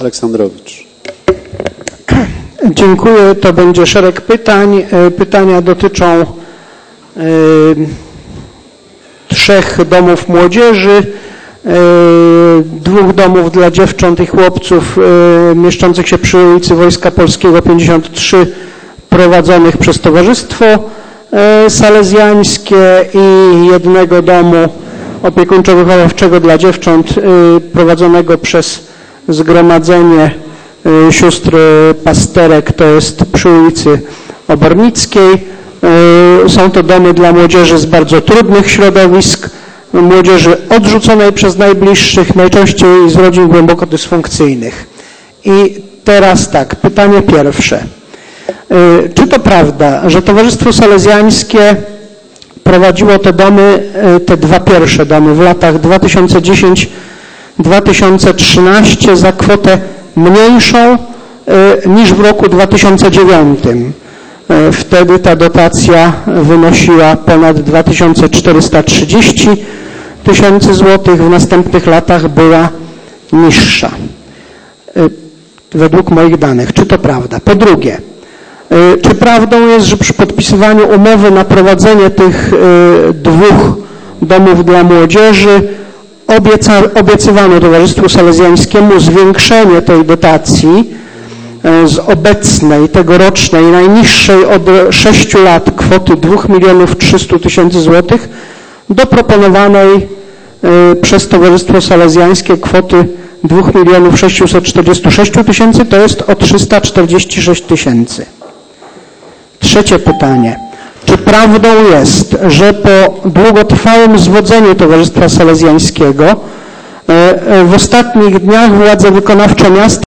Aleksandrowicz. Dziękuję. To będzie szereg pytań. Pytania dotyczą 3 domów młodzieży, 2 domów dla dziewcząt i chłopców mieszczących się przy ulicy Wojska Polskiego 53, prowadzonych przez Towarzystwo Salezjańskie, i 1 domu opiekuńczo-wychowawczego dla dziewcząt prowadzonego przez Zgromadzenie Sióstr Pasterek, to jest przy ulicy Obornickiej. Są to domy dla młodzieży z bardzo trudnych środowisk, młodzieży odrzuconej przez najbliższych, najczęściej z rodzin głęboko dysfunkcyjnych. I teraz tak, pytanie pierwsze. Czy to prawda, że Towarzystwo Salezjańskie prowadziło te domy, te 2 pierwsze domy w latach 2010-2013 za kwotę mniejszą niż w roku 2009? Wtedy ta dotacja wynosiła ponad 2430 000 złotych, w następnych latach była niższa. Według moich danych. Czy to prawda? Po drugie, czy prawdą jest, że przy podpisywaniu umowy na prowadzenie tych 2 domów dla młodzieży obiecywano Towarzystwu Salezjańskiemu zwiększenie tej dotacji z obecnej, tegorocznej, najniższej od 6 lat kwoty 2 300 000 złotych do proponowanej przez Towarzystwo Salezjańskie kwoty 2 646 000, to jest o 346 000. Trzecie pytanie. Czy prawdą jest, że po długotrwałym zwodzeniu Towarzystwa Salezjańskiego w ostatnich dniach władze wykonawcze miasta